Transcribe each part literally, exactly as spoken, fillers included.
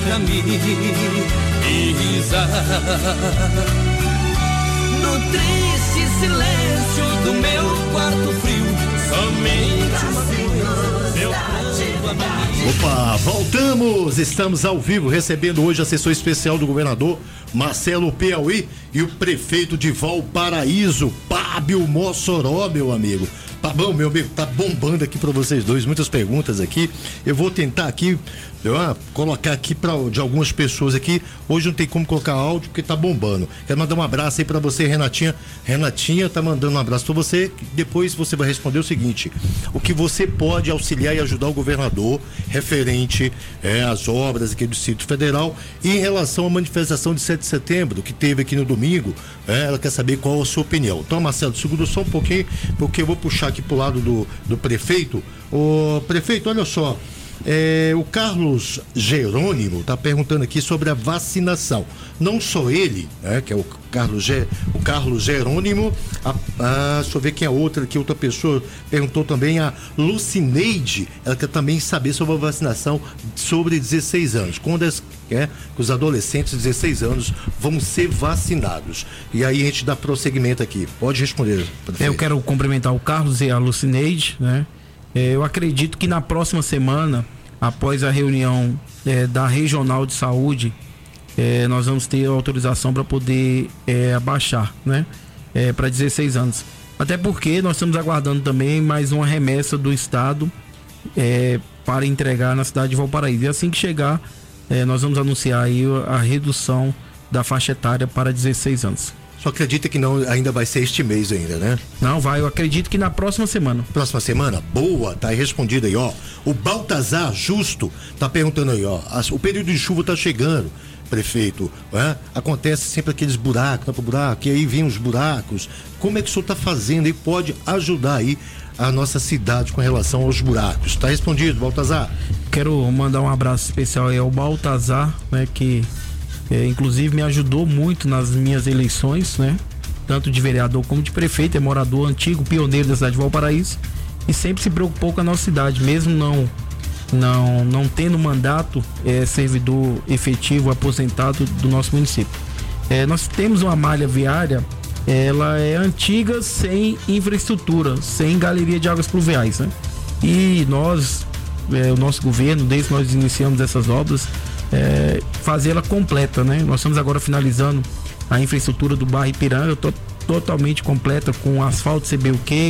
pra mim e risar no triste silêncio do meu quarto frio, somente o meu povo a mim. Opa, voltamos, estamos ao vivo recebendo hoje a assessor especial do governador Marcelo Piauí e o prefeito de Valparaíso, Fábio Mossoró, meu amigo. Tá bom, meu amigo, tá bombando aqui para vocês dois, muitas perguntas aqui. Eu vou tentar aqui, ah, colocar aqui pra, de algumas pessoas aqui. Hoje não tem como colocar áudio porque tá bombando. Quero mandar um abraço aí para você, Renatinha. Renatinha tá mandando um abraço para você. Depois você vai responder o seguinte: o que você pode auxiliar e ajudar o governador referente é, às obras aqui do Distrito Federal e em relação à manifestação de sete de setembro que teve aqui no domingo. É, ela quer saber qual a sua opinião. Então, Marcelo, segura só um pouquinho, porque eu vou puxar aqui pro lado do, do prefeito. Ô, prefeito, olha só, é, o Carlos Jerônimo tá perguntando aqui sobre a vacinação. Não só ele, né, que é o Carlos, Ge, o Carlos Jerônimo, a, a, deixa eu ver quem é outra aqui, outra pessoa perguntou também, a Lucineide, ela quer também saber sobre a vacinação sobre dezesseis anos. Quando as, é, os adolescentes de dezesseis anos vão ser vacinados. E aí a gente dá prosseguimento aqui. Pode responder, prefeito. Eu quero cumprimentar o Carlos e a Lucineide, né? É, eu acredito que na próxima semana, após a reunião é, da Regional de Saúde, é, nós vamos ter autorização para poder é, abaixar, né? É, para dezesseis anos. Até porque nós estamos aguardando também mais uma remessa do Estado é, para entregar na cidade de Valparaíso. E assim que chegar, é, nós vamos anunciar aí a redução da faixa etária para dezesseis anos. Só acredita que não, ainda vai ser este mês ainda, né? Não, vai, eu acredito que na próxima semana. Próxima semana? Boa, tá aí respondido aí, ó. O Baltazar Justo tá perguntando aí, ó. As, o período de chuva tá chegando, prefeito. É? Acontece sempre aqueles buracos, tá pro buraco, e aí vem os buracos. Como é que o senhor tá fazendo e pode ajudar aí a nossa cidade com relação aos buracos? Tá respondido, Baltazar? Quero mandar um abraço especial aí ao Baltazar, né, que É, inclusive me ajudou muito nas minhas eleições, né? Tanto de vereador como de prefeito, é morador antigo, pioneiro da cidade de Valparaíso e sempre se preocupou com a nossa cidade, mesmo não não, não tendo mandato, é servidor efetivo, aposentado do nosso município. É, nós temos uma malha viária, ela é antiga, sem infraestrutura, sem galeria de águas pluviais, né? E nós, é, o nosso governo, desde que nós iniciamos essas obras, É, fazê-la completa, né? Nós estamos agora finalizando a infraestrutura do bairro Ipiranga, to- totalmente completa, com asfalto C B U Q,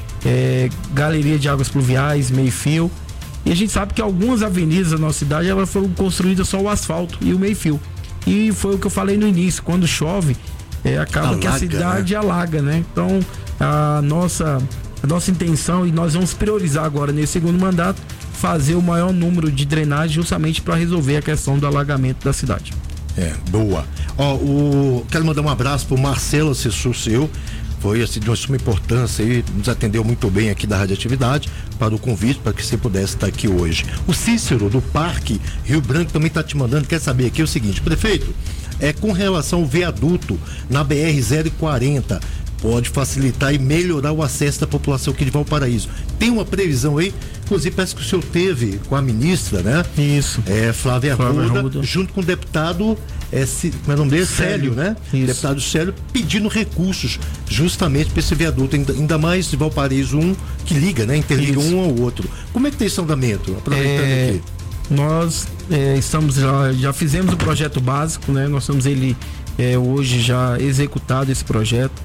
é, galeria de águas pluviais, meio-fio. E a gente sabe que algumas avenidas da nossa cidade elas foram construídas só o asfalto e o meio-fio. E foi o que eu falei no início, quando chove, é, acaba alaga, que a cidade, né? alaga, né? Então a nossa, a nossa intenção, e nós vamos priorizar agora nesse segundo mandato, fazer o maior número de drenagem justamente para resolver a questão do alagamento da cidade. É, boa. Ó, o, quero mandar um abraço pro Marcelo, assessor seu, foi assim, de uma suma importância e nos atendeu muito bem aqui da Radioatividade, para o convite, para que você pudesse estar aqui hoje. O Cícero, do Parque Rio Branco, também está te mandando, quer saber aqui o seguinte: prefeito, é com relação ao viaduto na B R zero quarenta, pode facilitar e melhorar o acesso da população aqui de Valparaíso. Tem uma previsão aí? Inclusive, parece que o senhor teve com a ministra, né? Isso. É, Flávia Flávia Arruda, Arruda, junto com o deputado, é, como é o nome dele? Célio, né? Isso. Deputado Célio, pedindo recursos justamente para esse viaduto, ainda, ainda mais de Valparaíso um, que liga, né? Interliga Isso. um ao outro. Como é que tem esse andamento? Aproveitando é, aqui. Nós é, estamos já, já fizemos o projeto básico, né? Nós estamos ele é, hoje já executado esse projeto.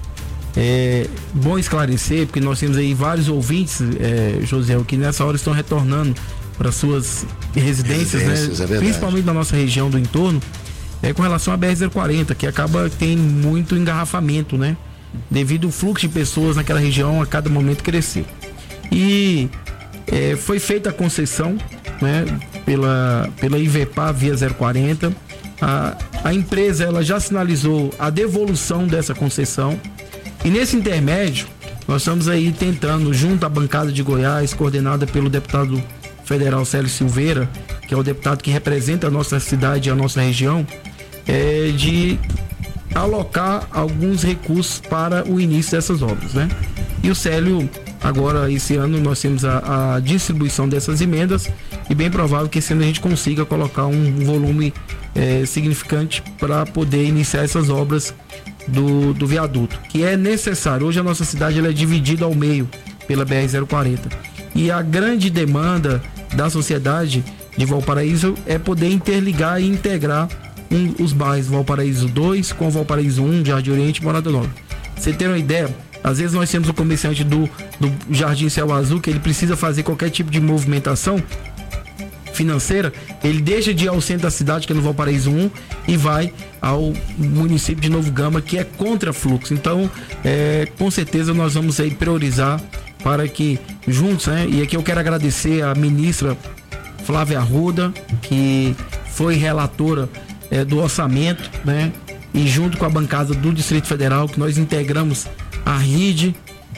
É bom esclarecer, porque nós temos aí vários ouvintes, é, José, que nessa hora estão retornando para suas residências, Residências, né? É Principalmente na nossa região do entorno, é, com relação à B R zero quarenta, que acaba tem muito engarrafamento, né? Devido ao fluxo de pessoas naquela região a cada momento crescer. E é, foi feita a concessão, né? Pela, pela IVEPA via zero quarenta. A, a empresa ela já sinalizou a devolução dessa concessão. E nesse intermédio, nós estamos aí tentando, junto à bancada de Goiás, coordenada pelo deputado federal Célio Silveira, que é o deputado que representa a nossa cidade e a nossa região, é, de alocar alguns recursos para o início dessas obras, né? E o Célio Agora, esse ano, nós temos a, a distribuição dessas emendas e bem provável que esse ano a gente consiga colocar um volume é, significante para poder iniciar essas obras do, do viaduto, que é necessário. Hoje a nossa cidade ela é dividida ao meio pela B R zero quarenta e a grande demanda da sociedade de Valparaíso é poder interligar e integrar um, os bairros Valparaíso dois com Valparaíso um, Jardim Oriente e Morada Nova. Você ter uma ideia, às vezes nós temos o comerciante do, do Jardim Céu Azul que ele precisa fazer qualquer tipo de movimentação financeira, ele deixa de ir ao centro da cidade, que é no Valparaíso um, e vai ao município de Novo Gama, que é contra fluxo. Então, é, com certeza nós vamos aí priorizar para que juntos, né? E aqui eu quero agradecer a ministra Flávia Arruda, que foi relatora é, do orçamento, né? E junto com a bancada do Distrito Federal, que nós integramos a R I D,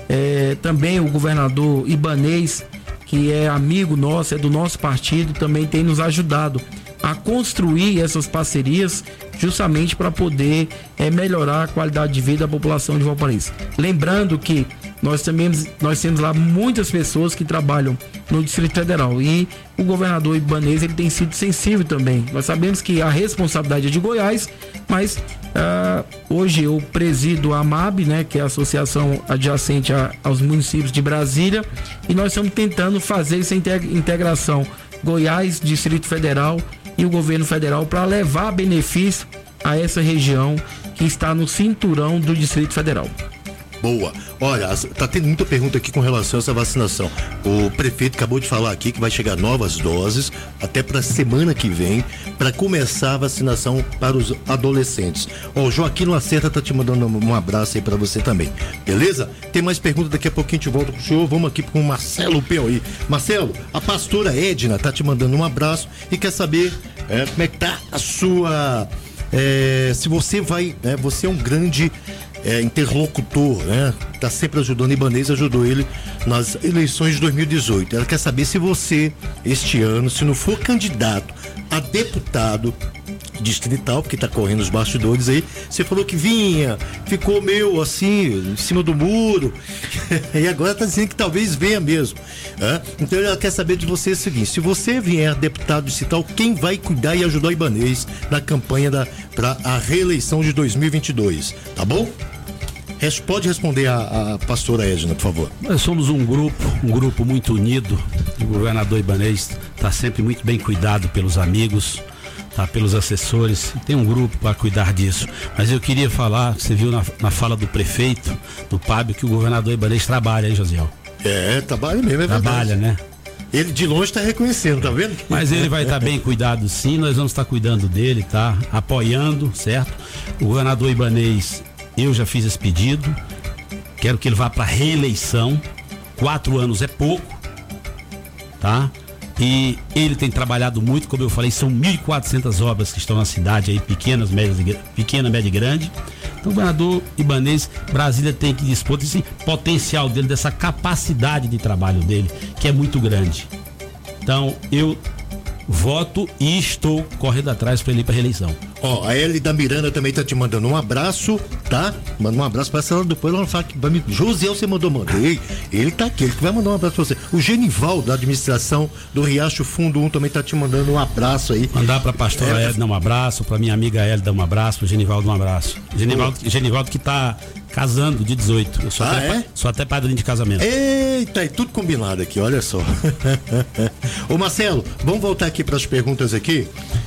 é, também o governador Ibanez, que é amigo nosso, é do nosso partido, também tem nos ajudado a construir essas parcerias justamente para poder é, melhorar a qualidade de vida da população de Valparaíso. Lembrando que nós também nós temos lá muitas pessoas que trabalham no Distrito Federal e o governador Ibanez ele tem sido sensível também. Nós sabemos que a responsabilidade é de Goiás, mas uh, hoje eu presido a AMAB, né, que é a associação adjacente a, aos municípios de Brasília, e nós estamos tentando fazer essa integração Goiás, Distrito Federal e o governo federal para levar benefício a essa região que está no cinturão do Distrito Federal. Boa. Olha, tá tendo muita pergunta aqui com relação a essa vacinação. O prefeito acabou de falar aqui que vai chegar novas doses até para a semana que vem para começar a vacinação para os adolescentes. Ó, o Joaquim Lacerda tá te mandando um abraço aí para você também. Beleza? Tem mais pergunta, daqui a pouquinho a gente volta com o senhor. Vamos aqui com o Marcelo Piauí. Marcelo, a pastora Edna tá te mandando um abraço e quer saber é, como é que tá a sua... É, se você vai... É, você é um grande... É, interlocutor, né? Tá sempre ajudando, Ibanez ajudou ele nas eleições de dois mil e dezoito. Ela quer saber se você, este ano, se não for candidato a deputado distrital, porque tá correndo os bastidores aí, você falou que vinha, ficou meio assim, em cima do muro, e agora tá dizendo que talvez venha mesmo. Né? Então ela quer saber de você o seguinte: se você vier deputado distrital, quem vai cuidar e ajudar o Ibanez na campanha da, para a reeleição de dois mil e vinte e dois, tá bom? Pode responder a, a pastora Edna, por favor. Nós somos um grupo, um grupo muito unido. O governador Ibanez está sempre muito bem cuidado pelos amigos, tá, pelos assessores. Tem um grupo para cuidar disso. Mas eu queria falar, você viu na, na fala do prefeito, do Pábio, que o governador Ibanez trabalha aí, Josiel. É, trabalha mesmo, é Trabalha, verdade. né? Ele de longe está reconhecendo, tá vendo? Mas ele vai estar tá bem cuidado sim, nós vamos estar tá cuidando dele, tá? Apoiando, certo? O governador Ibanez, eu já fiz esse pedido, quero que ele vá para reeleição, quatro anos é pouco, tá? E ele tem trabalhado muito, como eu falei, são mil e quatrocentas obras que estão na cidade aí, pequenas, médias, pequena, média e grande. Então o governador Ibanez, Brasília tem que dispor desse potencial dele, dessa capacidade de trabalho dele, que é muito grande. Então eu voto e estou correndo atrás para ele ir para reeleição. Ó, a Eli da Miranda também tá te mandando um abraço, tá? Manda um abraço pra ela, depois ela fala que vai me... Josiel, você mandou, mandei. Ele tá aqui, ele que vai mandar um abraço pra você. O Genival, da administração do Riacho Fundo um, também tá te mandando um abraço aí. Mandar pra pastora é... Edna um abraço, pra minha amiga Elida um abraço, pro Genivaldo um abraço. Genivaldo, Genivaldo que tá casando de dezoito. Eu sou, ah, até, é? sou até padrinho de casamento. Eita, é tudo combinado aqui, olha só. Ô Marcelo, vamos voltar aqui pras perguntas aqui.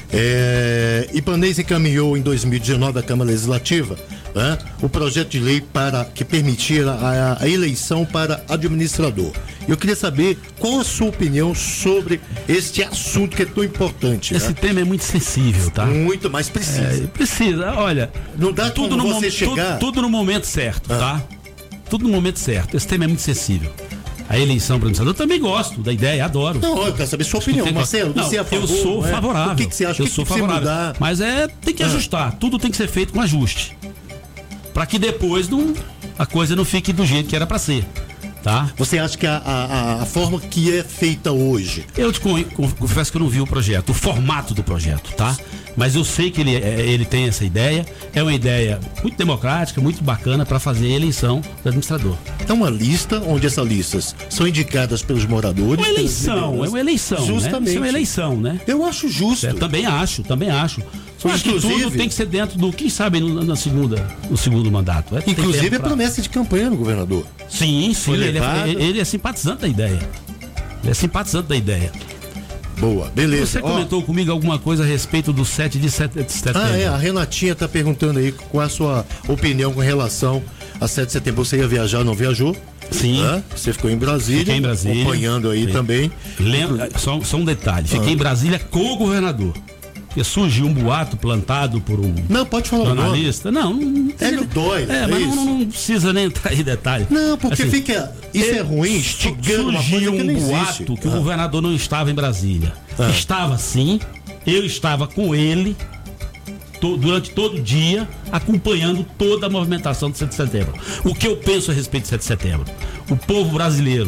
É, Ibanez encaminhou em dois mil e dezenove à Câmara Legislativa, né, o projeto de lei para que permitia a, a eleição para administrador. Eu queria saber qual a sua opinião sobre este assunto que é tão importante. Esse né? tema é muito sensível, tá? Muito, mas precisa. É, precisa, olha. Não dá tudo como no você mom- chegar. Tudo, tudo no momento certo, ah. tá? Tudo no momento certo. Esse tema é muito sensível. A eleição para administrador, eu também gosto da ideia, adoro. Não, eu quero saber sua opinião, Marcelo. Não, você é a favor, eu sou é? favorável. O que, que você acha? Eu que sou que favorável. Mudar? Mas é, tem que ah. ajustar. Tudo tem que ser feito com ajuste. Para que depois não, a coisa não fique do jeito que era para ser. Tá? Você acha que a, a, a forma que é feita hoje... Eu te confesso que eu não vi o projeto, o formato do projeto, tá? Mas eu sei que ele, ele tem essa ideia, é uma ideia muito democrática, muito bacana para fazer a eleição do administrador. É uma lista onde essas listas são indicadas pelos moradores. Uma eleição, é uma eleição, justamente. Né? Isso é uma eleição, né? Eu acho justo. É, também acho, também acho. Só acho que tudo tem que ser dentro do, quem sabe, no, na segunda, no segundo mandato. É, inclusive pra... é promessa de campanha do governador. Sim, sim, ele é, ele é simpatizante da ideia. Ele é simpatizante da ideia. Boa, beleza. Você comentou Ó, comigo alguma coisa a respeito do sete de setembro? Ah, é, a Renatinha está perguntando aí qual é a sua opinião com relação a sete de setembro. Você ia viajar, não viajou? Sim. Ah, você ficou em Brasília, Fiquei em Brasília acompanhando aí Sim. também. Lembra, só, só um detalhe, fiquei ah. em Brasília com o governador. Porque surgiu um boato plantado por um não, pode falar jornalista. Não, não, não é no dói. É, é mas isso. Não, não precisa nem entrar em detalhe. Não, porque assim, fica. Isso é ruim, instigando uma coisa que não um boato existe. que ah. o governador não estava em Brasília. Ah. Estava sim, eu estava com ele to, durante todo o dia, acompanhando toda a movimentação do sete de setembro. O que eu penso a respeito do sete de setembro? O povo brasileiro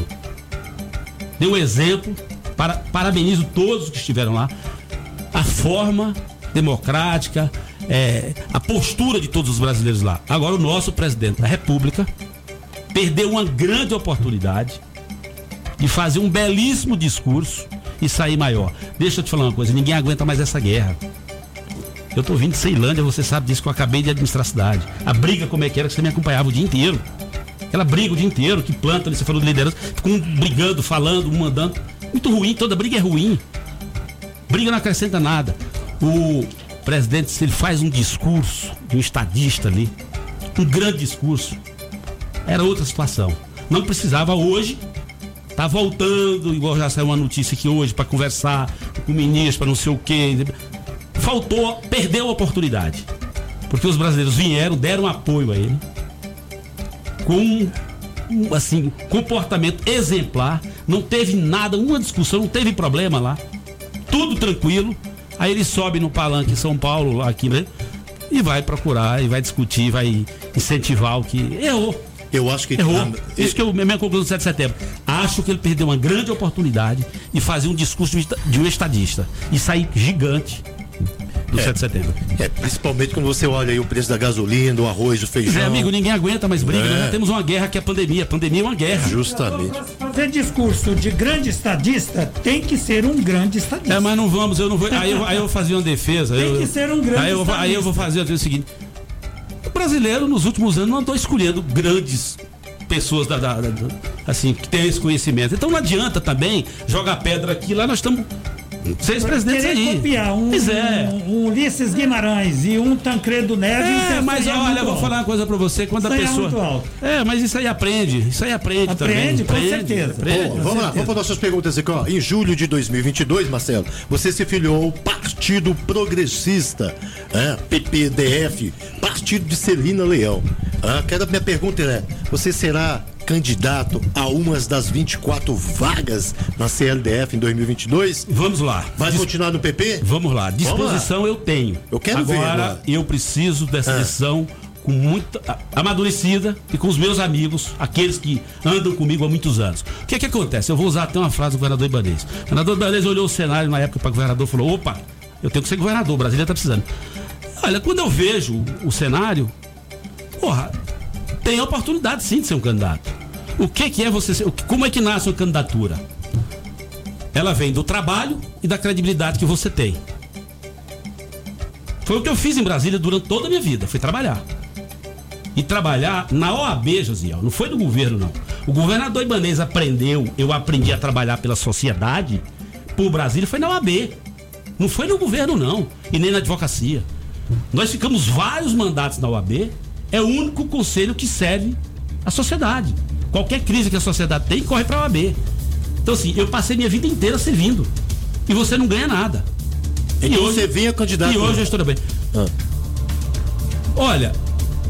deu exemplo, para, parabenizo todos que estiveram lá. A forma democrática, é, a postura de todos os brasileiros lá. Agora o nosso presidente da República perdeu uma grande oportunidade de fazer um belíssimo discurso e sair maior. Deixa eu te falar uma coisa, ninguém aguenta mais essa guerra. Eu tô vindo de Ceilândia, você sabe disso, que eu acabei de administrar a cidade. A briga como é que era, que você me acompanhava o dia inteiro. Aquela briga o dia inteiro, que planta, você falou de liderança, ficam um brigando, falando, um mandando. Muito ruim, toda briga é ruim. Briga não acrescenta nada. O presidente, se ele faz um discurso de um estadista ali, um grande discurso, era outra situação. Não precisava hoje, tá voltando, igual já saiu uma notícia aqui hoje, para conversar com o ministro, para não sei o quê. Faltou, perdeu a oportunidade. Porque os brasileiros vieram, deram apoio a ele, com um, assim, comportamento exemplar, não teve nada, uma discussão, não teve problema lá. Tudo tranquilo, aí ele sobe no palanque em São Paulo, aqui, né? E vai procurar, e vai discutir, vai incentivar o que errou. Eu acho que errou. Ah, Isso que é a minha conclusão do sete de setembro. Acho que ele perdeu uma grande oportunidade de fazer um discurso de um estadista e sair gigante do é, sete de setembro. É, principalmente quando você olha aí o preço da gasolina, do arroz, do feijão. É, amigo, ninguém aguenta mais briga. É. Nós já temos uma guerra que é a pandemia. A pandemia é uma guerra. Justamente. Fazer discurso de grande estadista tem que ser um grande estadista. É, mas não vamos, eu não vou. Aí eu, aí eu vou fazer uma defesa. Tem eu, que ser um grande aí eu, estadista. Aí eu vou fazer o seguinte: o brasileiro, nos últimos anos, não andou escolhendo grandes pessoas da, da, da, assim, que têm esse conhecimento. Então não adianta também jogar pedra aqui, lá nós estamos. Seis presidentes aí. Copiar um, pois é. um, um Ulisses Guimarães e um Tancredo Neves. É, mas olha, eu vou falar uma coisa pra você, quando isso a pessoa. É, muito alto. é, mas isso aí aprende. Isso aí aprende, aprende também. Com aprende, certeza. Aprende, Pô, com vamos certeza. lá, vamos para nossas perguntas aqui, ó. Em julho de dois mil e vinte e dois, Marcelo, você se filiou ao Partido Progressista, é, P P D F, Partido de Celina Leão. Ah, quero, minha pergunta é: você será candidato a umas das vinte e quatro vagas na C L D F em dois mil e vinte e dois? Vamos lá. Vai Dis... continuar no P P? Vamos lá. Disposição Vamos lá. eu tenho. Eu quero agora, ver. Agora eu preciso dessa ah. decisão com muita amadurecida e com os meus amigos, aqueles que andam comigo há muitos anos. O que é que acontece? Eu vou usar até uma frase do governador Ibanez. O governador Ibanez olhou o cenário na época para o governador e falou: opa, eu tenho que ser governador, o Brasília está precisando. Olha, quando eu vejo o cenário, porra, tem a oportunidade sim de ser um candidato. O que que é você ser, como é que nasce uma candidatura? Ela vem do trabalho e da credibilidade que você tem. Foi o que eu fiz em Brasília durante toda a minha vida, foi trabalhar. E trabalhar na O A B, Josiel, não foi do governo não. O governador Ibanez aprendeu, eu aprendi a trabalhar pela sociedade, por Brasília, foi na O A B. Não foi no governo não, e nem na advocacia. Nós ficamos vários mandatos na O A B, é o único conselho que serve à sociedade. Qualquer crise que a sociedade tem, corre para a O A B. Então assim, eu passei minha vida inteira servindo. E você não ganha nada. E, e hoje você vinha candidato. E hoje eu estou bem. Ah. Olha,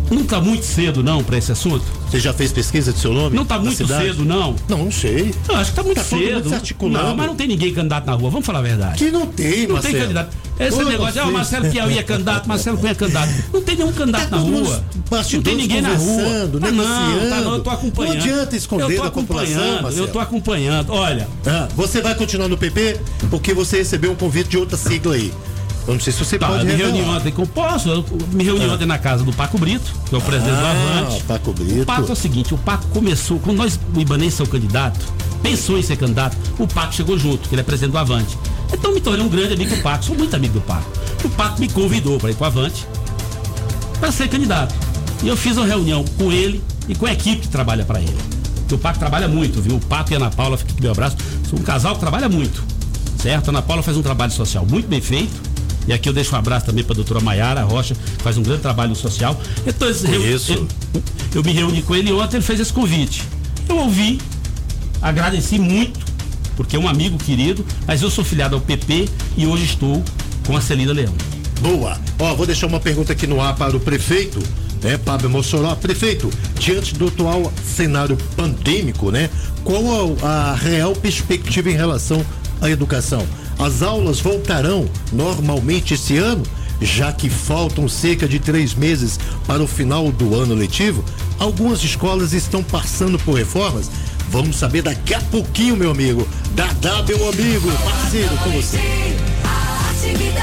Não tá muito cedo não para esse assunto? Você já fez pesquisa de seu nome? Não tá muito cedo não? Não, não sei. Eu acho que tá muito Tá todo mundo cedo. se articulando. Não, mas não tem ninguém candidato na rua, vamos falar a verdade. Que não tem, Não Marcelo. tem candidato. Esse Ô, negócio de, ah, o vocês- Marcelo Piauí é candidato, Marcelo Cunha é candidato. Não tem nenhum candidato Tá na todo mundo rua. Não bastidores tem ninguém na rua. conversando, Tá não, tá negociando. não, eu tô acompanhando. Não adianta esconder eu tô da população, acompanhando, Marcelo. eu tô acompanhando. Olha, Ah, você vai continuar no P P porque você recebeu um convite de outra sigla aí. Eu não sei se você tá, pode eu me revelar. reuni ontem com o Poço, eu me reuni Ah. ontem na casa do Paco Brito, que é o presidente do Ah, Avante. Paco Brito. O Paco é o seguinte, o Paco começou, quando nós, o Ibanez, são candidato, pensou em ser candidato, o Paco chegou junto, que ele é presidente do Avante. Então me tornei um grande amigo do Paco, sou muito amigo do Paco. O Paco me convidou para ir para o Avante para ser candidato. E eu fiz uma reunião com ele e com a equipe que trabalha para ele. Porque o Paco trabalha muito, viu? O Paco e a Ana Paula, fica aqui meu abraço, são um casal que trabalha muito, certo? A Ana Paula faz um trabalho social muito bem feito. E aqui eu deixo um abraço também para a doutora Maiara Rocha, que faz um grande trabalho social. Então, eu, Isso. eu, eu me reuni com ele ontem, ele fez esse convite. Eu ouvi, agradeci muito, porque é um amigo querido, mas eu sou filiado ao P P e hoje estou com a Celina Leão. Boa. Ó, vou deixar uma pergunta aqui no ar para o prefeito, né, Pablo Mossoró. Prefeito, diante do atual cenário pandêmico, né, qual a, a real perspectiva em relação à educação? As aulas voltarão normalmente esse ano, já que faltam cerca de três meses para o final do ano letivo? Algumas escolas estão passando por reformas. Vamos saber daqui a pouquinho, meu amigo. Dadá, meu amigo, parceiro com você.